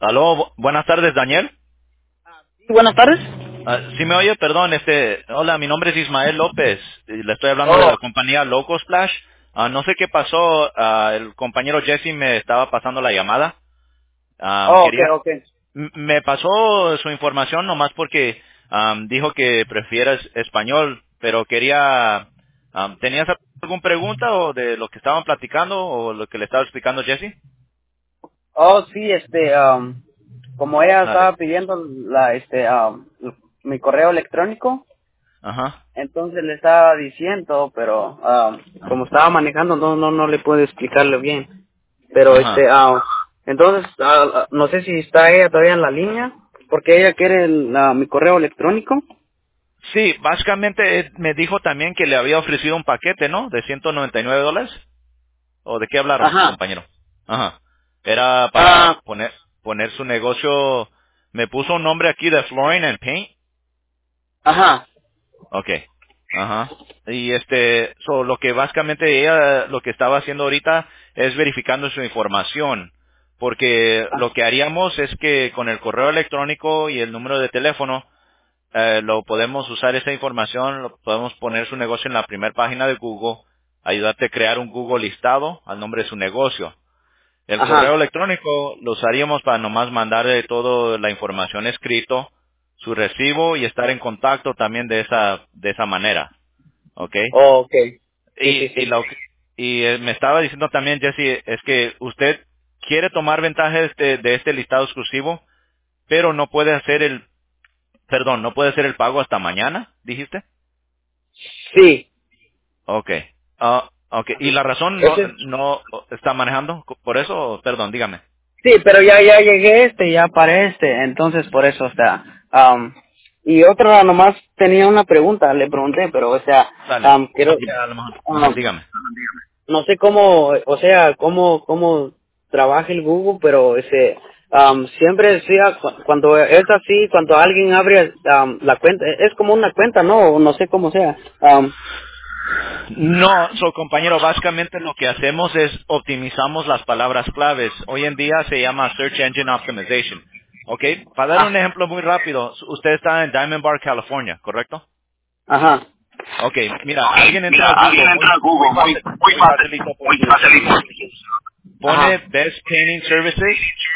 Aló, buenas tardes, Daniel. Sí, buenas tardes. Sí me oye, perdón, hola, mi nombre es Ismael López, y le estoy hablando de Oh, la compañía Loco Splash. No sé qué pasó, el compañero Jesse me estaba pasando la llamada. ok, ok. Me pasó su información nomás porque dijo que prefieres español, pero ¿tenías alguna pregunta o de lo que estaban platicando o lo que le estaba explicando Jesse? Oh, sí, como ella Dale. estaba pidiendo mi correo electrónico, Ajá, entonces le estaba diciendo, pero como estaba manejando, no le puedo explicarle bien. Pero ajá. entonces, no sé si está ella todavía en la línea, porque ella quiere mi correo electrónico. Sí, básicamente me dijo también que le había ofrecido un paquete, ¿no? De $199. ¿O de qué hablaron, Ajá. compañero? Ajá. Era para Ah, poner su negocio. Me puso un nombre aquí de Flooring and Paint. ajá. Okay. Ajá. Y lo que básicamente ella lo que estaba haciendo ahorita es verificando su información. Porque lo que haríamos es que con el correo electrónico y el número de teléfono, lo podemos usar esa información, lo podemos poner su negocio en la primera página de Google, ayudarte a crear un Google listado al nombre de su negocio. El correo Ajá. electrónico lo usaríamos para nomás mandarle toda la información escrito, su recibo y estar en contacto también de esa manera, ¿ok? Oh, ok. Sí, sí, Y, y, sí. lo, que- me estaba diciendo también, Jesse, es que usted quiere tomar ventaja de este listado exclusivo, pero no puede hacer no puede hacer el pago hasta mañana, ¿dijiste? Sí. Okay. Okay. ¿Y la razón Ese, no está manejando por eso? Perdón, dígame. sí, pero ya llegué ya para entonces por eso, y otra nomás tenía una pregunta, le pregunté, pero Dale. quiero, Ya, a lo mejor. um, Dígame. no sé cómo, cómo trabaja el Google, pero siempre decía cuando es así, cuando alguien abre la cuenta, es como una cuenta, ¿no? No sé cómo sea. No, compañero, básicamente lo que hacemos es optimizamos las palabras claves. Hoy en día se llama Search Engine Optimization. ¿Ok? Para dar un Ah, ejemplo muy rápido, usted está en Diamond Bar, California, ¿correcto? ajá. Ok, mira, alguien entra a Google, muy facilito por su celular. Pone Ajá. Best Painting Services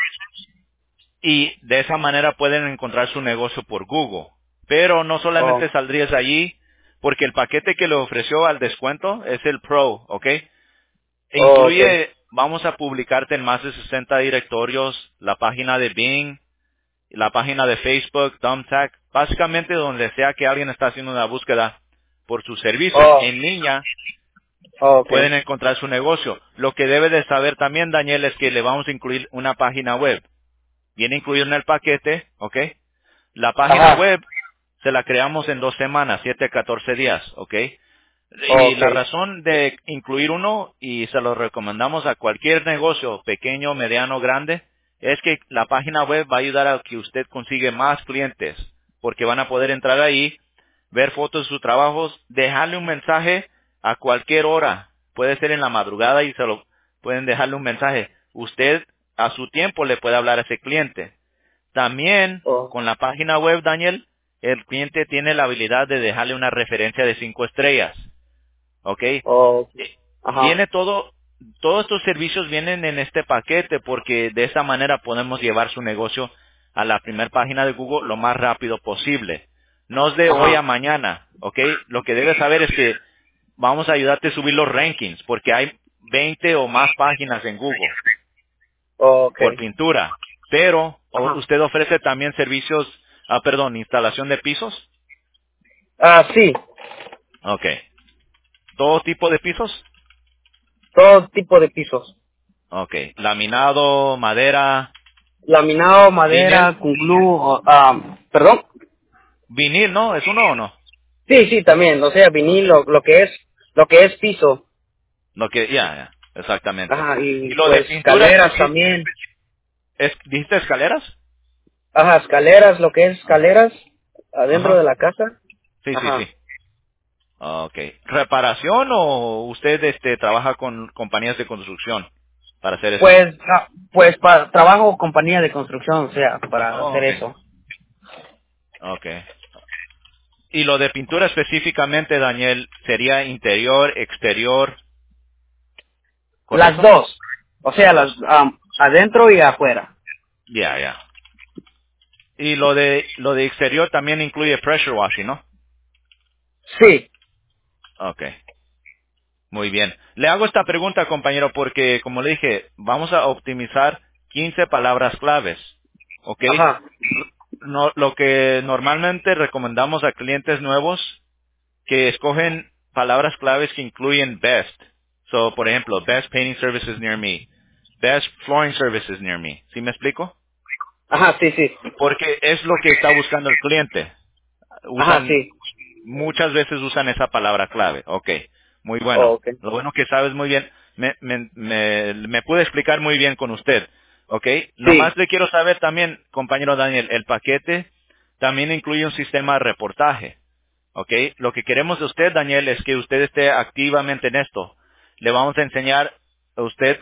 y de esa manera pueden encontrar su negocio por Google. Pero no Oh, solamente saldrías allí, porque el paquete que le ofreció al descuento es el Pro, ¿ok? E okay. incluye, vamos a publicarte en más de 60 directorios, la página de Bing, la página de Facebook, Thumbtack, básicamente donde sea que alguien está haciendo una búsqueda por sus servicios Oh, en línea, okay. pueden encontrar su negocio. Lo que debe de saber también, Daniel, es que le vamos a incluir una página web. Viene incluido en el paquete, ¿ok? La página Ajá. web se la creamos en 2 semanas, 7 a 14 días, ¿ok? Y la Okay. razón de incluir uno, y se lo recomendamos a cualquier negocio, pequeño, mediano, grande, es que la página web va a ayudar a que usted consiga más clientes, porque van a poder entrar ahí, ver fotos de sus trabajos, dejarle un mensaje a cualquier hora. Puede ser en la madrugada y pueden dejarle un mensaje. Usted a su tiempo le puede hablar a ese cliente. También Oh, con la página web, Daniel, el cliente tiene la habilidad de dejarle una referencia de 5 estrellas. ¿Ok? oh, ajá. Viene todos estos servicios vienen en este paquete porque de esa manera podemos llevar su negocio a la primera página de Google lo más rápido posible. No es de hoy a Ajá. mañana, ¿ok? Lo que debes saber es que vamos a ayudarte a subir los rankings porque hay 20 o más páginas en Google por Okay. pintura. Pero Ajá. usted ofrece también servicios, instalación de pisos. Ah, sí. Ok. ¿Todo tipo de pisos? Todo tipo de pisos. Ok. Laminado, madera, Laminado, vinil. madera, con glue, perdón. Vinil, ¿no? ¿Es uno o no? Sí, sí, también. O sea, vinil, lo que es piso. Ya, exactamente. Ajá. Y Y lo de pues pintura, escaleras también. ¿dijiste escaleras? Ajá, escaleras, lo que es escaleras adentro de Ajá. la casa. Sí, sí, sí. Ajá. Ok. ¿Reparación o usted trabaja con compañías de construcción? para hacer eso? Pues para trabajo compañía de construcción, o sea, para Oh, hacer okay. eso. Okay. Y lo de pintura específicamente, Daniel, ¿sería interior, exterior, Las correcto? dos. O sea, Las las dos. adentro y afuera. Ya. Y lo de exterior también incluye pressure washing, ¿no? Sí. Okay. Muy bien. Le hago esta pregunta, compañero, porque, como le dije, vamos a optimizar 15 palabras claves. ¿Ok? Ajá. No, lo que normalmente recomendamos a clientes nuevos que escogen palabras claves que incluyen best. So, por ejemplo, best painting services near me. Best flooring services near me. ¿Sí me explico? Ajá, sí, sí. Porque es lo que está buscando el cliente. Ajá, Usan sí. muchas veces usan esa palabra clave. Ok, muy Oh, bueno. ok. Lo bueno que sabes muy bien, me pude explicar muy bien con usted. Ok, nomás Sí. le quiero saber también, compañero Daniel, el paquete también incluye un sistema de reportaje. Ok, lo que queremos de usted, Daniel, es que usted esté activamente en esto. Le vamos a enseñar a usted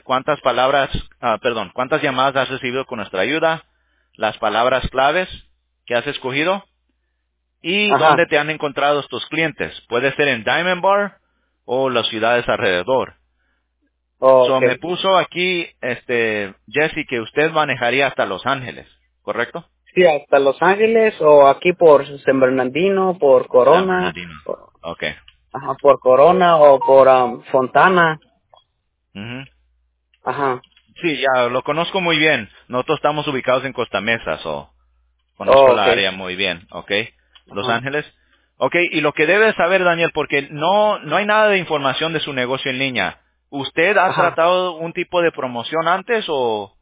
cuántas llamadas has recibido con nuestra ayuda, las palabras claves que has escogido y Ajá. dónde te han encontrado estos clientes. Puede ser en Diamond Bar o las ciudades alrededor. Oh, So, ok. me puso aquí, Jesse, que usted manejaría hasta Los Ángeles, ¿correcto? Sí, hasta Los Ángeles o aquí por San Bernardino, por San Corona, Bernardino. Okay. ajá, por Corona o por Fontana. Ujú. Ajá. Sí, ya lo conozco muy bien. Nosotros estamos ubicados en Costa Mesa, so conozco Oh, ok. la área muy bien, ¿ok? Los Ajá. Ángeles. Ok, y lo que debe saber, Daniel, porque no hay nada de información de su negocio en línea. ¿Usted ha Ajá. tratado un tipo de promoción antes o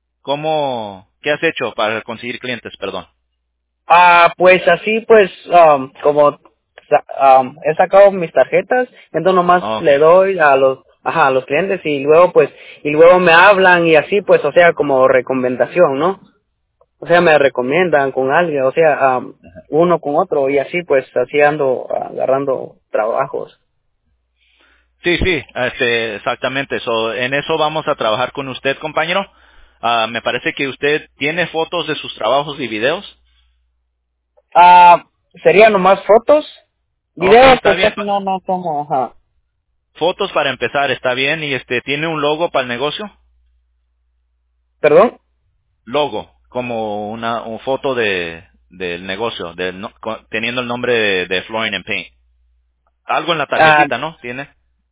qué has hecho para conseguir clientes, perdón? Pues así, pues, como he sacado mis tarjetas, entonces nomás Ok. le doy a los clientes y luego, pues, y luego me hablan y así, pues, o sea, como recomendación, ¿no? O sea, me recomiendan con alguien, o sea, uno con otro y así, pues, así ando agarrando trabajos. Sí, exactamente. So, en eso vamos a trabajar con usted, compañero. Me parece que usted tiene fotos de sus trabajos y videos. Ah, ¿serían nomás fotos? Ok, Videos, está pues bien. casi no tomo, ajá. Fotos para empezar, está bien. Y tiene un logo para el negocio. ¿Perdón? Logo, como una foto del negocio, teniendo el nombre de Flooring and Paint. Algo en la Ah, tarjetita, ¿no? ¿Tiene?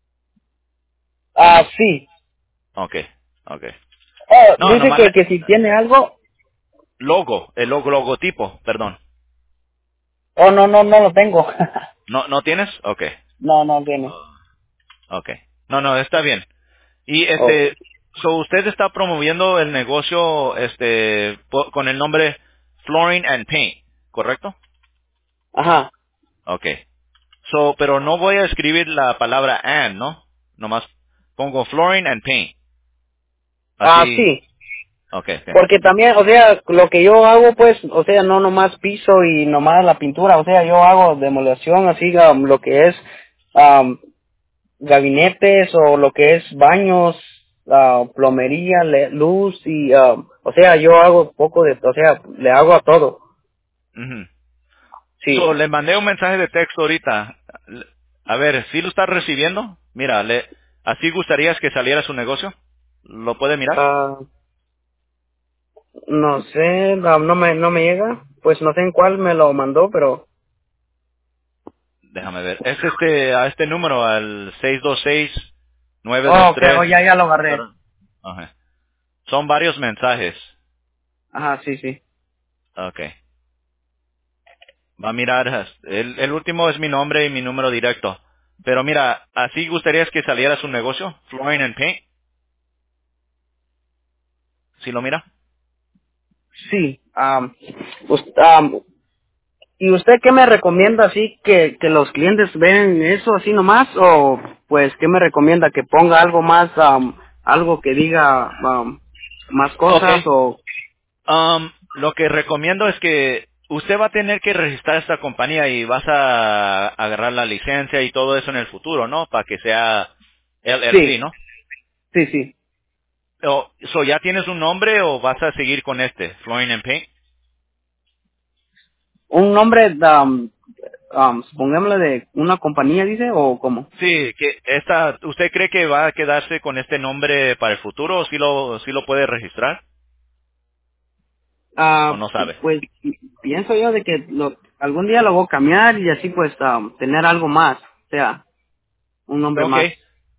sí. Ok, ok. Oh, No, dice nomás que si tiene algo, el logotipo, perdón. oh, no lo tengo. ¿No tienes? Ok, No tiene. ok. No, está bien. Y Okay. usted está promoviendo el negocio, con el nombre Flooring and Paint, ¿correcto? Ajá. Ok. Pero no voy a escribir la palabra and, ¿no? Nomás pongo Flooring and Paint. Así, Sí. ok. Porque también, o sea, lo que yo hago, pues, o sea, no nomás piso y nomás la pintura, o sea, yo hago demolición, así, lo que es um, gabinetes o lo que es baños, plomería, luz y, o sea, yo hago poco de, o sea, le hago a todo. Ujú. Sí. Le mandé un mensaje de texto ahorita. A ver, ¿sí lo está recibiendo? Mira, ¿así gustarías que saliera su negocio? ¿Lo puede mirar? Ah, no sé, no me llega, pues no sé en cuál me lo mandó, pero, Déjame ver. Es a este número, al 626 oh, ok, oh, 923. ya lo agarré. Ajá. Son varios mensajes. Ajá, sí, sí. Ok. Va a mirar, el último es mi nombre y mi número directo. Pero mira, ¿así gustarías que saliera su negocio? Flooring and Paint. ¿Sí lo mira? Sí, ¿y usted qué me recomienda así que los clientes ven eso así nomás o pues qué me recomienda que ponga algo más, algo que diga más Ok. cosas o Lo que recomiendo es que usted va a tener que registrar esta compañía y vas a agarrar la licencia y todo eso en el futuro, ¿no? Para que sea LLC, sí, ¿no? sí, sí, ¿Ya tienes un nombre o vas a seguir con este, Flooring and Paint? Un nombre, pongámosle de una compañía, dice, o cómo. Sí, ¿usted cree que va a quedarse con este nombre para el futuro o sí lo puede registrar o no sabe? Pues pienso yo de que algún día lo voy a cambiar y así pues tener algo más, o sea, un nombre más. Okay.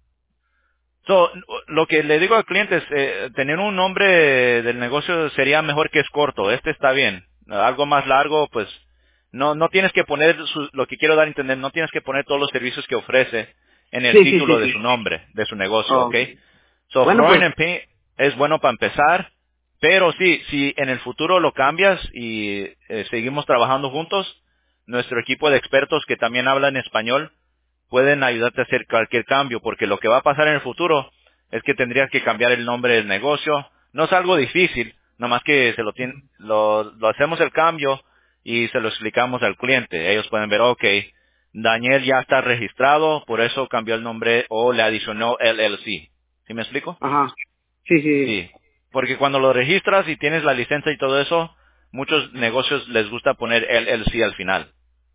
So, lo que le digo al cliente es, tener un nombre del negocio sería mejor que es corto. Este está bien. Algo más largo, pues, no tienes que poner, lo que quiero dar a entender, no tienes que poner todos los servicios que ofrece en el Sí, sí, sí, título de sí. su nombre, de su negocio, ¿ok? Okay. So, Bueno, Flooring pues, and Paint es bueno para empezar, pero sí, si en el futuro lo cambias y seguimos trabajando juntos, nuestro equipo de expertos que también hablan español pueden ayudarte a hacer cualquier cambio, porque lo que va a pasar en el futuro es que tendrías que cambiar el nombre del negocio. No es algo difícil, nomás que lo hacemos el cambio y se lo explicamos al cliente. Ellos pueden ver, ok, Daniel ya está registrado, por eso cambió el nombre o le adicionó LLC. ¿Sí me explico? ajá. Sí, sí, sí. Sí, porque cuando lo registras y tienes la licencia y todo eso, muchos negocios les gusta poner LLC al final.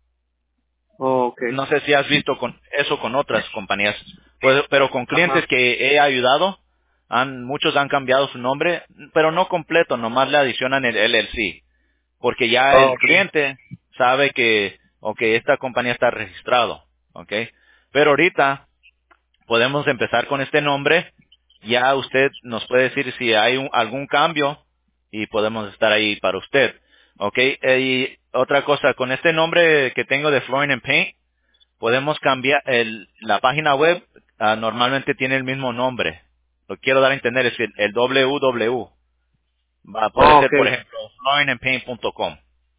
Okay. No sé si has visto eso con otras compañías, pues, pero con clientes Ajá. que he ayudado, muchos han cambiado su nombre, pero no completo, nomás le adicionan el LLC, porque ya el Okay. cliente sabe que, ok, esta compañía está registrado, ok. Pero ahorita podemos empezar con este nombre, ya usted nos puede decir si hay algún cambio y podemos estar ahí para usted, ok. Y otra cosa, con este nombre que tengo de Flooring and Paint, podemos cambiar la página web, normalmente tiene el mismo nombre. Lo que quiero dar a entender es que el www puede ser, por Okay. ejemplo, flooringandpaint.com.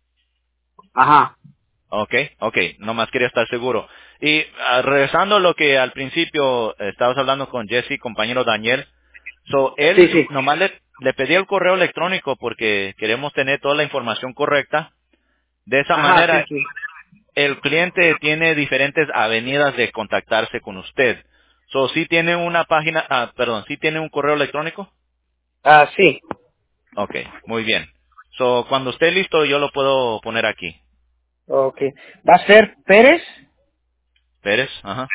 Ajá. Ok, nomás quería estar seguro. Y regresando a lo que al principio estabas hablando con Jesse, compañero Daniel, Sí, él sí. nomás le pedí el correo electrónico porque queremos tener toda la información correcta. De esa Ajá, sí, manera, sí. el cliente tiene diferentes avenidas de contactarse con usted. ¿Sí tiene una página, sí tiene un correo electrónico? Sí. Ok, muy bien. Cuando esté listo, yo lo puedo poner aquí. Okay. Va a ser Pérez Pérez, ajá,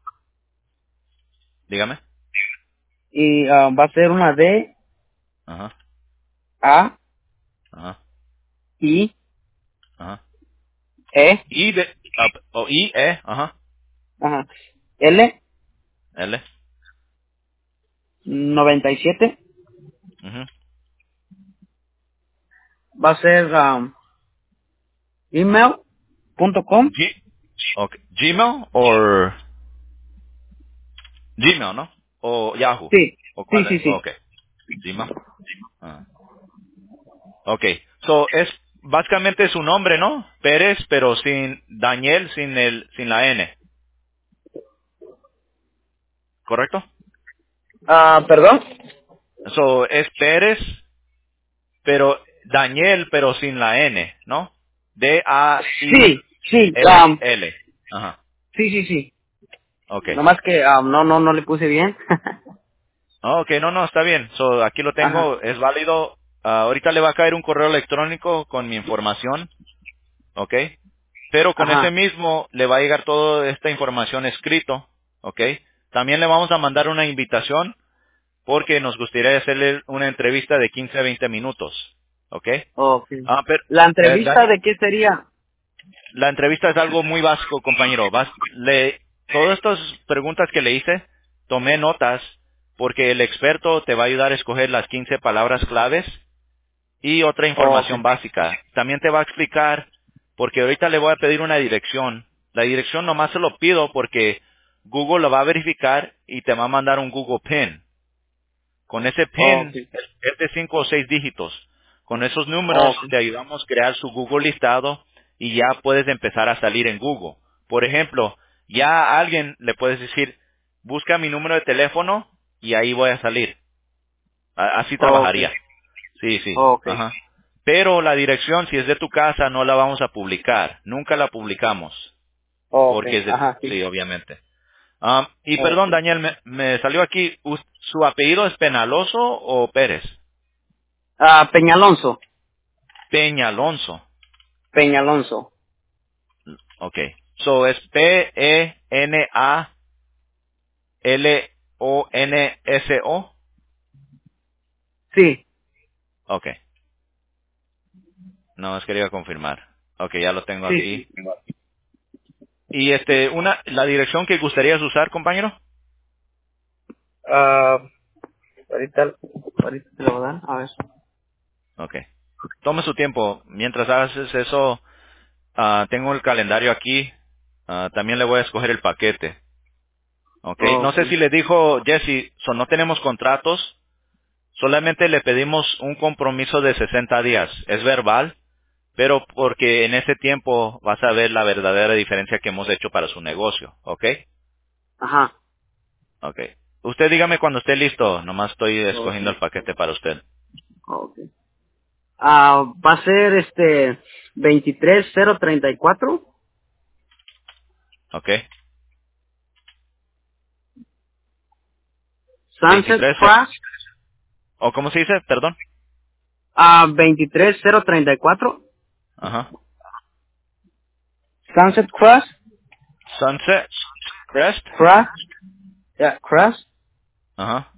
dígame. y va a ser una D, Ajá, A, ajá, I, ajá. E, Ajá, ajá, L, L, 97. ujú. Va a ser email.com. Gmail o Gmail, ¿no? O Yahoo. Sí, ¿O sí, cuál sí, es? sí. Ok, Gmail. Ah. Ok, básicamente es su nombre, ¿no? Pérez, pero sin Daniel, sin la N, ¿correcto? Perdón. Es Pérez, pero Daniel, pero sin la N, ¿no? Sí, sí, Daniel. Ajá, sí, sí, sí. ok. Nomás que no le puse bien. Ok, no, está bien. Aquí lo Ajá, tengo, es válido. Ahorita le va a caer un correo electrónico con mi información, ¿ok? Pero con ese ajá. mismo le va a llegar toda esta información escrito, ¿ok? También le vamos a mandar una invitación porque nos gustaría hacerle una entrevista de 15 a 20 minutos, ¿ok? Okay. Pero, ¿La entrevista Dani, de qué sería? la entrevista es algo muy básico, compañero. Todas estas preguntas que le hice, tomé notas porque el experto te va a ayudar a escoger las 15 palabras claves y otra Okay. información básica. También te va a explicar, porque ahorita le voy a pedir una dirección. La dirección nomás se lo pido porque Google lo va a verificar y te va a mandar un Google Pin. Con ese PIN Okay. es de 5 o 6 dígitos. Con esos números Okay. te ayudamos a crear su Google listado y ya puedes empezar a salir en Google. Por ejemplo, ya a alguien le puedes decir, busca mi número de teléfono y ahí voy a salir. Así Okay. trabajaría. Sí, sí. Okay. Ajá. Pero la dirección, si es de tu casa, no la vamos a publicar. Nunca la publicamos. Porque Okay. es de, Ajá, sí. sí, obviamente. Y Ok. perdón, Daniel, me salió aquí, ¿su apellido es Penaloso o Pérez? Peñalonso. Peñalonso. Peñalonso. Okay. So es Penalonso. Sí. Okay. No, más quería confirmar. Okay, ya lo tengo Sí. aquí. Y la dirección que gustarías usar, compañero. Ah, ahorita te lo voy a dar. A ver. Okay. Tome su tiempo. Mientras haces eso, tengo el calendario aquí. También le voy a escoger el paquete. Okay. No Ok. sé si le dijo Jesse, no tenemos contratos. Solamente le pedimos un compromiso de 60 días. Es verbal, pero porque en ese tiempo vas a ver la verdadera diferencia que hemos hecho para su negocio. ¿Ok? Ajá. Ok. Usted dígame cuando esté listo. Nomás estoy Ok. escogiendo el paquete para usted. Ok. Va a ser 23034 ¿Ok? Sunset 23. Cross. ¿O cómo se dice? Perdón. 23034 Ajá. Sunset Cross. Sunset Crest. Cross. Yeah, Cross. Ajá.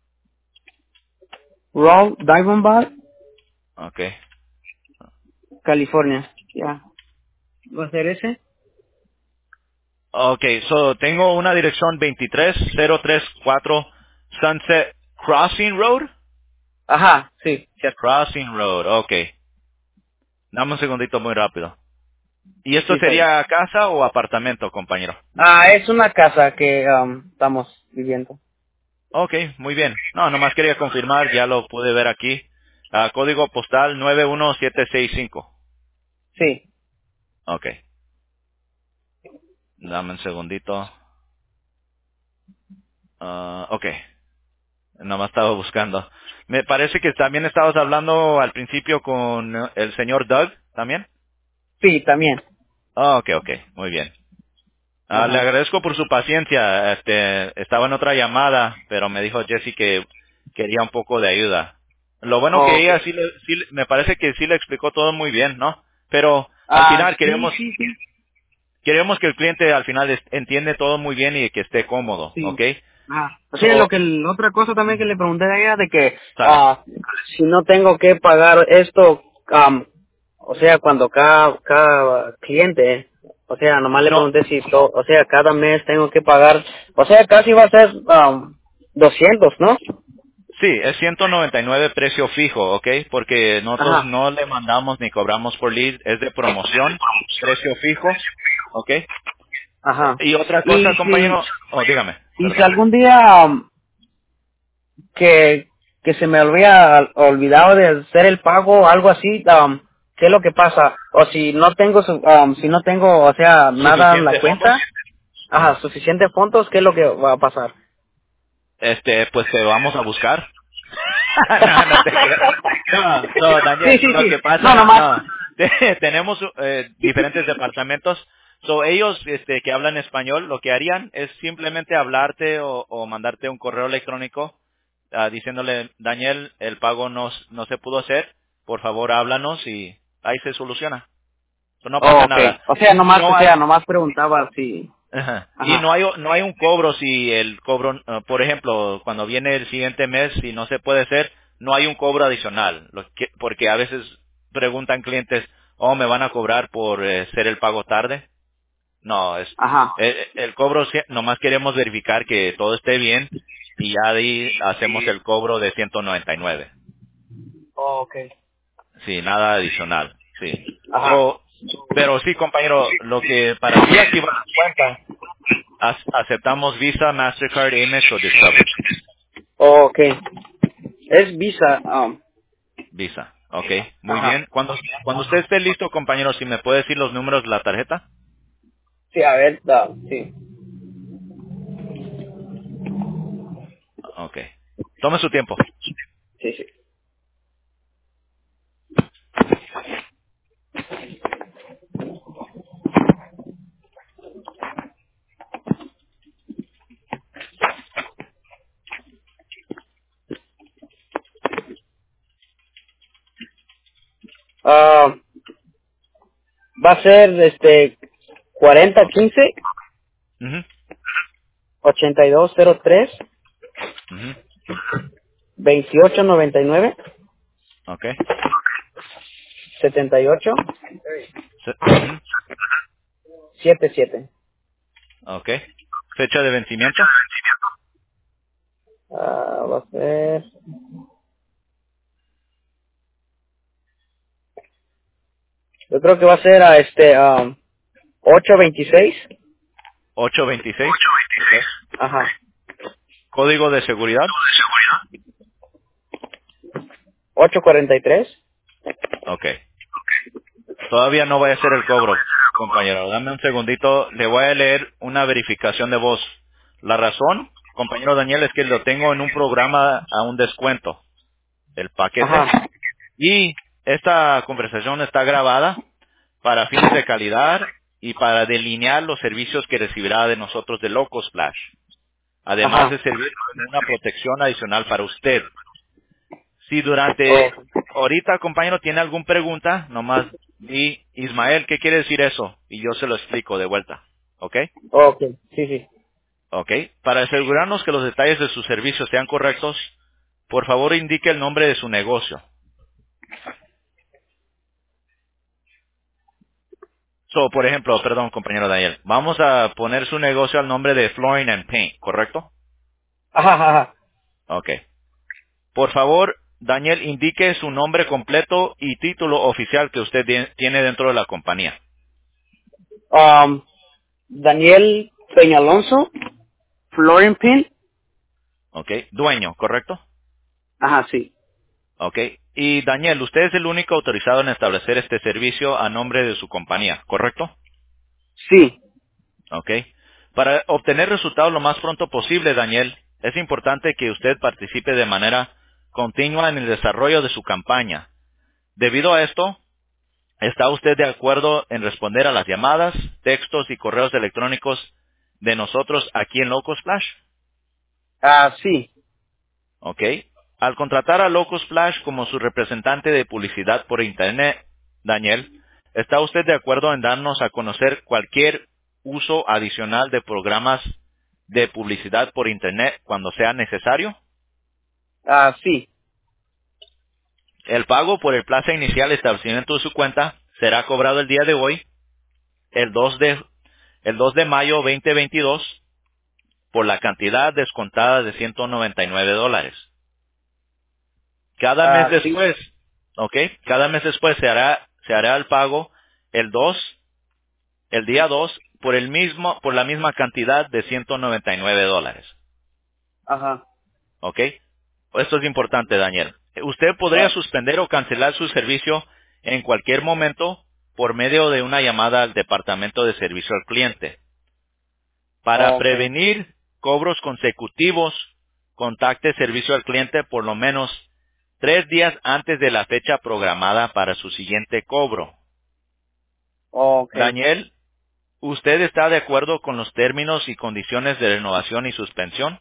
Roll Diamond Bar, Ok. California. Ya. ¿Va a ser ese? Ok, tengo una dirección 23034 Sunset Crossing Road. Ajá, sí, cierto. Crossing Road, ok. Dame un segundito muy rápido. ¿Y Sí, esto está bien. sería casa o apartamento, compañero? Es una casa que estamos viviendo. Ok, muy bien. No, nomás quería confirmar, ya lo pude ver aquí. Código postal 91765. Sí. Ok, dame un segundito. Ok, nomás estaba buscando. Me parece que también estabas hablando al principio con el señor Doug, ¿también? Sí, también. Ok, ok, muy bien. Le Ajá. agradezco por su paciencia. Estaba en otra llamada, pero me dijo Jesse que quería un poco de ayuda. Lo bueno que Ok. ella me parece que sí le explicó todo muy bien, ¿no? Pero al final Sí, sí, sí. queremos que el cliente al final entiende todo muy bien y que esté cómodo, ¿ok? Sí. Ajá. O sea, So, otra cosa también que le pregunté a ella de que sale. si no tengo que pagar esto, o sea, cuando cada cliente, o sea, nomás le No, pregunté si, o sea, cada mes tengo que pagar, o sea, casi va a ser 200, ¿no? sí, es 199 precio fijo, ¿ok? Porque nosotros Ajá, no le mandamos ni cobramos por lead, es de promoción, precio fijo, ¿ok? ajá. Y otra Y cosa, compañero, dígame, si perdón. algún día que se me había olvidado de hacer el pago o algo así, ¿qué es lo que pasa? O si no tengo, si no tengo, o sea, nada en la ¿Suficientes fondos? cuenta, ajá, suficiente fondos, ¿qué es lo que va a pasar? Pues te vamos a buscar. No, no te creas. No, Sí, Daniel, sí, lo sí. que No, pasa, nomás. no. Tenemos diferentes departamentos. Ellos que hablan español, lo que harían es simplemente hablarte o mandarte un correo electrónico diciéndole, Daniel, el pago no se pudo hacer, por favor háblanos y ahí se soluciona. No Oh, pasa ok. nada. O sea, nomás, No o hay, sea, nomás preguntaba si. Ajá. Y Ajá, no hay un cobro si el cobro, por ejemplo, cuando viene el siguiente mes y no se puede hacer, no hay un cobro adicional, porque a veces preguntan clientes, oh, me van a cobrar por ser el pago tarde. No, ajá. el cobro, nomás queremos verificar que todo esté bien y ya de ahí hacemos el cobro de 199. Oh, ok. Sí, nada adicional, sí. Ajá. Pero sí, compañero, lo que para ti activar tu cuenta, aceptamos Visa, Mastercard, Amex o Discover. Oh, ok. Es Visa. Visa. Ok, muy Ajá. bien. Cuando usted esté listo, compañero, si me puede decir los números de la tarjeta. Sí, a ver, sí. Ok. Tome su tiempo. Sí, sí. Va a ser 4015 Ujú, 8203 ujú. 2899 Okay. 78 Ujú. 77. Okay. Fecha de vencimiento. Va a ser, yo creo que va a ser a 826. 826. Okay. Ajá. Código de seguridad. 843. Okay. Todavía no voy a hacer el cobro, compañero. Dame un segundito. Le voy a leer una verificación de voz. La razón, compañero Daniel, es que lo tengo en un programa a un descuento, el paquete. Ajá. Y esta conversación está grabada para fines de calidad y para delinear los servicios que recibirá de nosotros de Loco Splash. Además de Ajá. servir como una protección adicional para usted. Si Oh, durante ahorita, compañero, tiene alguna pregunta, nomás di, Ismael, ¿qué quiere decir eso? Y yo se lo explico de vuelta. ¿Ok? ok. Sí, sí. ¿Ok? Para asegurarnos que los detalles de su servicio sean correctos, por favor indique el nombre de su negocio. Por ejemplo, perdón, compañero Daniel, vamos a poner su negocio al nombre de Flooring and Paint, ¿correcto? Ajá, ajá. Ok. Por favor, Daniel, indique su nombre completo y título oficial que usted tiene dentro de la compañía. Daniel Peñalonso, Flooring Pin. ¿Ok? Dueño, ¿correcto? Ajá, sí. ¿Ok? Y Daniel, usted es el único autorizado en establecer este servicio a nombre de su compañía, ¿correcto? Sí. ¿Ok? Para obtener resultados lo más pronto posible, Daniel, es importante que usted participe de manera continua en el desarrollo de su campaña. Debido a esto, ¿está usted de acuerdo en responder a las llamadas, textos y correos electrónicos de nosotros aquí en Loco Splash? Sí. ¿Ok? Al contratar a Loco Splash como su representante de publicidad por Internet, Daniel, ¿está usted de acuerdo en darnos a conocer cualquier uso adicional de programas de publicidad por Internet cuando sea necesario? Sí. El pago por el plazo inicial de establecimiento de su cuenta será cobrado el día de hoy, el 2 de mayo 2022, por la cantidad descontada de $199. Cada mes Sí. después, ¿ok? Cada mes después se hará el pago el 2, el día 2, por la misma cantidad de $199. Ajá. ¿Ok? Esto es importante, Daniel. Usted podría suspender o cancelar su servicio en cualquier momento por medio de una llamada al departamento de servicio al cliente. Para Okay. prevenir cobros consecutivos, contacte servicio al cliente por lo menos 3 días antes de la fecha programada para su siguiente cobro. Okay. Daniel, ¿usted está de acuerdo con los términos y condiciones de renovación y suspensión?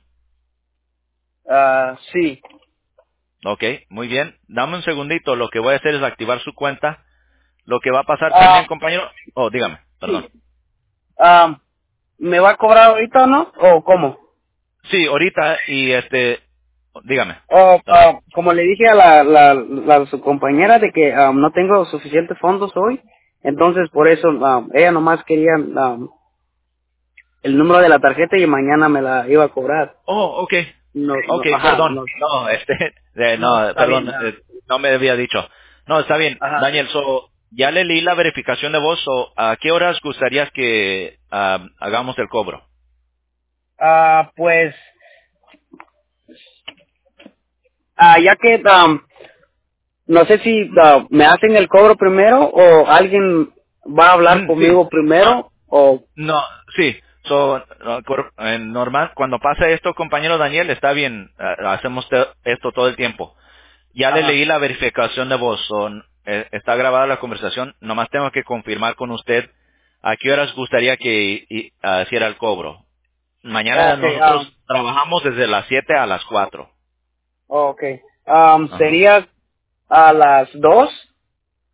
Sí. Ok, muy bien. Dame un segundito. Lo que voy a hacer es activar su cuenta. Lo que va a pasar también, compañero. Oh, dígame, perdón. Sí. ¿Me va a cobrar ahorita o no? ¿O cómo? Sí, ahorita y dígame, Oh, perdón. como le dije a su compañera de que no tengo suficientes fondos hoy, entonces por eso ella nomás quería el número de la tarjeta y mañana me la iba a cobrar. Oh, ok. No, no, Ok, ajá, perdón. no, No, no, no, está perdón, bien. no me había dicho. No, está bien. Ajá. Daniel, ya le leí la verificación de voz, ¿a qué horas gustaría que hagamos el cobro? Pues, ya que no sé si me hacen el cobro primero o alguien va a hablar Sí. conmigo primero o... No, sí. Normal, cuando pasa esto, compañero Daniel, está bien, hacemos esto todo el tiempo. Ya le Ajá. leí la verificación de voz, está grabada la conversación, nomás tengo que confirmar con usted a qué horas gustaría que hiciera el cobro. Mañana Ok, nosotros trabajamos desde las 7 a las 4. ok. Ajá. Sería a las 2.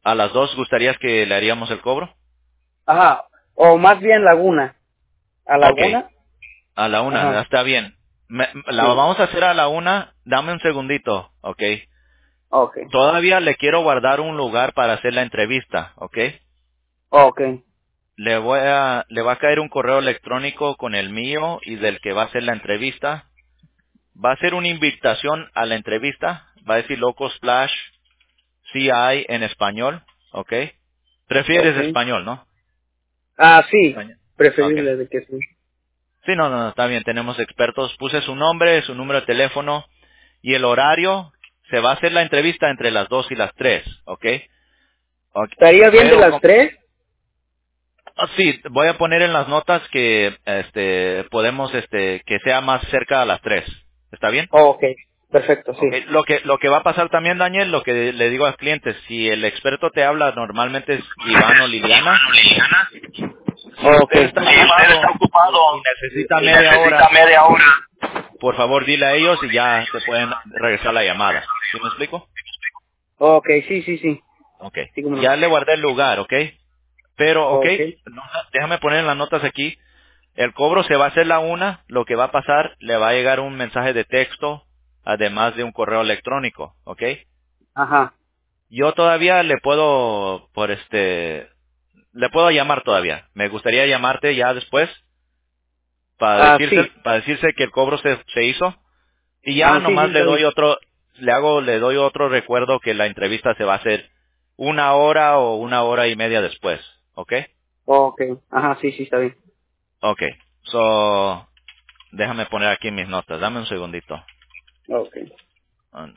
¿A las 2 gustarías que le haríamos el cobro? Ajá. O más bien Laguna. ¿A Ok, Laguna? a la 1, Ajá. está bien. La Sí. vamos a hacer a la 1, dame un segundito, ok. Ok. Todavía le quiero guardar un lugar para hacer la entrevista, ok. Ok. Le va a caer un correo electrónico con el mío y del que va a hacer la entrevista. Va a ser una invitación a la entrevista. Va a decir Loco Splash CI en español, ¿ok? Prefieres Ok. español, ¿no? Ah, sí. Español. Ok. Preferible de que sí. Sí, no, está bien, tenemos expertos. Puse su nombre, su número de teléfono y el horario. Se va a hacer la entrevista entre las 2 y las 3, ¿ok? Ok. ¿Estaría bien de Pero, las 3? sí, voy a poner en las notas que, podemos, que sea más cerca a las 3. ¿Está bien? Ok. Perfecto, sí. Okay. Lo que va a pasar también, Daniel, lo que le digo a los clientes, si el experto te habla, normalmente es Iván o Liliana. Si Ok. usted está Si usted está ocupado y ocupado necesita y media necesita hora, media hora. por favor dile a ellos y ya te pueden regresar la llamada. ¿Sí me explico? Ok, sí, sí, sí. Okay. Sí, cómo no. Ya le guardé el lugar, ¿ok? Pero, ok, Ok. déjame poner en las notas aquí. El cobro se va a hacer la 1. Lo que va a pasar, le va a llegar un mensaje de texto, además de un correo electrónico, ¿ok? Ajá. Yo todavía le puedo, le puedo llamar todavía. Me gustaría llamarte ya después Ah, sí. para decirse que el cobro se hizo. Y ya Ah, sí, sí, nomás está bien. le doy otro recuerdo que la entrevista se va a hacer 1 hora o 1 hora y media después. ¿Ok? Ok. Ajá, sí, sí, está bien. Ok. So, déjame poner aquí mis notas. Dame un segundito. Ok. Um,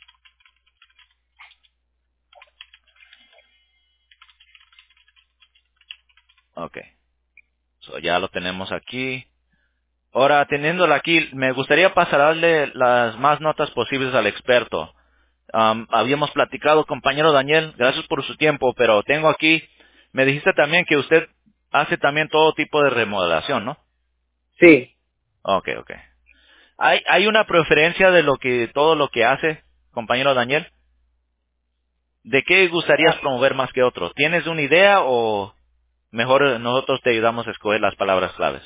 Ok. So, ya lo tenemos aquí. Ahora, teniéndolo aquí, me gustaría pasarle las más notas posibles al experto. Habíamos platicado, compañero Daniel, gracias por su tiempo, pero tengo aquí, me dijiste también que usted hace también todo tipo de remodelación, ¿no? Sí. Ok, ok. ¿Hay una preferencia de todo lo que hace, compañero Daniel? ¿De qué gustarías promover más que otro? ¿Tienes una idea o mejor nosotros te ayudamos a escoger las palabras claves?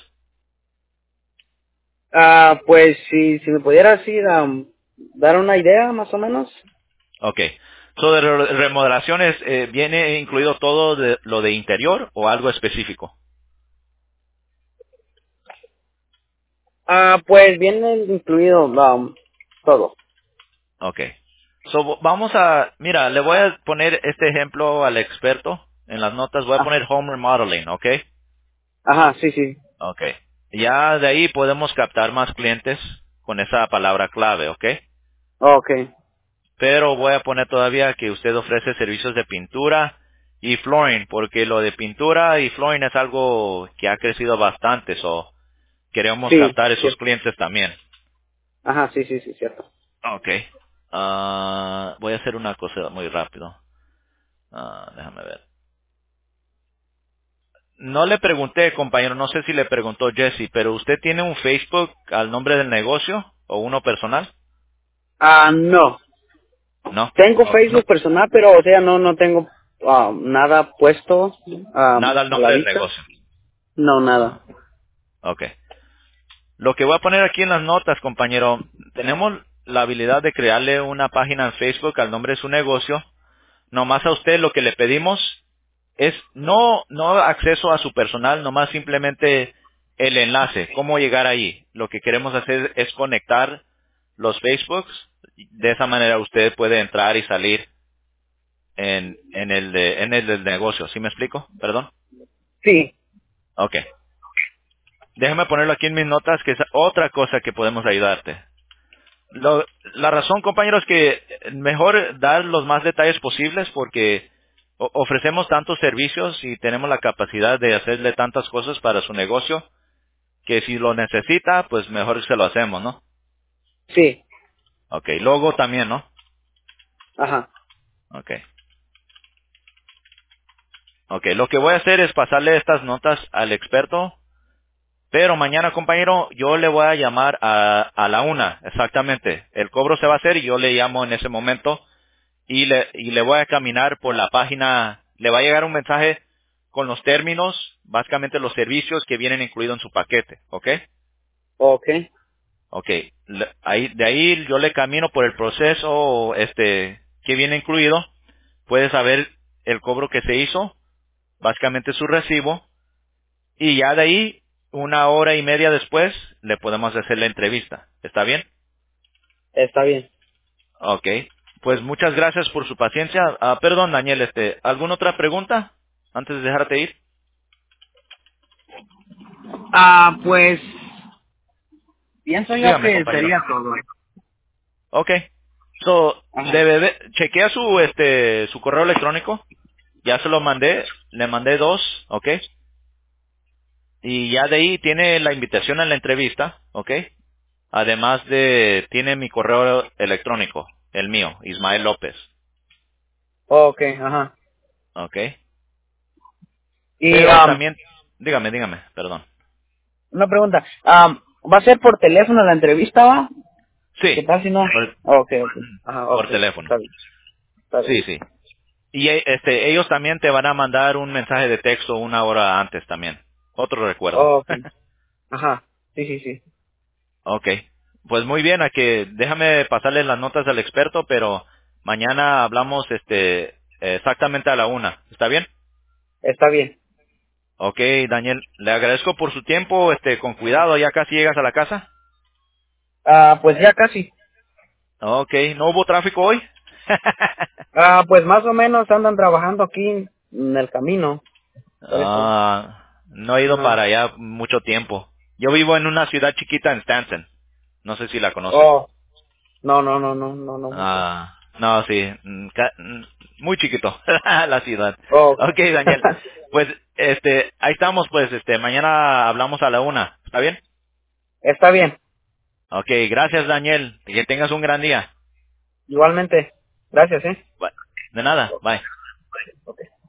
Ah, pues si me pudiera así dar una idea, más o menos. Ok. So, de remodelaciones, ¿viene incluido todo lo de interior o algo específico? Ah, pues viene incluido todo. Ok. So, vamos a, mira, le voy a poner este ejemplo al experto en las notas. Voy a Ah, poner home remodeling, ¿ok? ajá, sí, sí. Ok. Ya de ahí podemos captar más clientes con esa palabra clave, ¿ok? Ok. Pero voy a poner todavía que usted ofrece servicios de pintura y flooring, porque lo de pintura y flooring es algo que ha crecido bastante, so queremos Sí, captar esos cierto. clientes también. Ajá, sí, sí, sí, cierto. Ok. Voy a hacer una cosa muy rápido. Déjame ver. No le pregunté, compañero, no sé si le preguntó Jesse, pero ¿usted tiene un Facebook al nombre del negocio o uno personal? Ah, no. No. Tengo No. Facebook personal, pero, o sea, no tengo nada puesto Nada al a la nombre del vista. negocio. No, nada. Ah, ok. Lo que voy a poner aquí en las notas, compañero, tenemos la habilidad de crearle una página en Facebook al nombre de su negocio. Nomás a usted lo que le pedimos es no acceso a su personal, nomás simplemente el enlace, cómo llegar ahí. Lo que queremos hacer es conectar los Facebooks. De esa manera usted puede entrar y salir en el del negocio. ¿Sí me explico? Perdón. Sí. Ok. Déjame ponerlo aquí en mis notas, que es otra cosa que podemos ayudarte. La razón, compañeros, es que mejor dar los más detalles posibles porque ofrecemos tantos servicios y tenemos la capacidad de hacerle tantas cosas para su negocio que si lo necesita, pues mejor se lo hacemos, ¿no? Sí. Ok, logo también, ¿no? Ajá. Ok. Ok, lo que voy a hacer es pasarle estas notas al experto, pero mañana, compañero, yo le voy a llamar a la 1, exactamente. El cobro se va a hacer y yo le llamo en ese momento. y le voy a caminar por la página. Le va a llegar un mensaje con los términos, básicamente los servicios que vienen incluidos en su paquete, ¿ok? Okay. Ok, de ahí yo le camino por el proceso que viene incluido. Puede saber el cobro que se hizo, básicamente su recibo, y ya de ahí, 1 hora y media después, le podemos hacer la entrevista. ¿Está bien? Está bien. Ok, pues muchas gracias por su paciencia. Perdón, Daniel, ¿alguna otra pregunta antes de dejarte ir? Pues pienso yo Dígame, que compañero. sería todo. Ok, so, Ajá. chequea su correo electrónico. Ya se lo mandé, le mandé 2, ¿ok? Y ya de ahí tiene la invitación a la entrevista, ¿ok? Además tiene mi correo electrónico, el mío, Ismael López, Okay, ajá. ¿ok? Y Pero también, dígame, perdón. una pregunta, ¿va a ser por teléfono la entrevista, va? ¿Qué Sí, tal si no? por, Okay, okay. Ajá, por okay. teléfono. Está bien. Está bien. Sí, sí. Y ellos también te van a mandar un mensaje de texto 1 hora antes también. Otro recuerdo. Okay. Ajá. Sí, sí, sí. Ok. Pues muy bien, déjame pasarle las notas al experto, pero mañana hablamos exactamente a la 1. ¿Está bien? Está bien. Ok, Daniel, le agradezco por su tiempo, con cuidado, ya casi llegas a la casa. Pues ya casi. Ok, ¿no hubo tráfico hoy? Pues más o menos andan trabajando aquí en el camino. Por eso. No he ido Ajá. para allá mucho tiempo. Yo vivo en una ciudad chiquita en Stanton. No sé si la conoce. Oh, no, no, no, no, no, no mucho. No, sí, muy chiquito la ciudad. Oh, Ok, Daniel, pues, ahí estamos, pues, mañana hablamos a la 1, ¿está bien? está bien. Ok, gracias, Daniel, que tengas un gran día. Igualmente. Gracias, Bye. De nada, bye. Ok.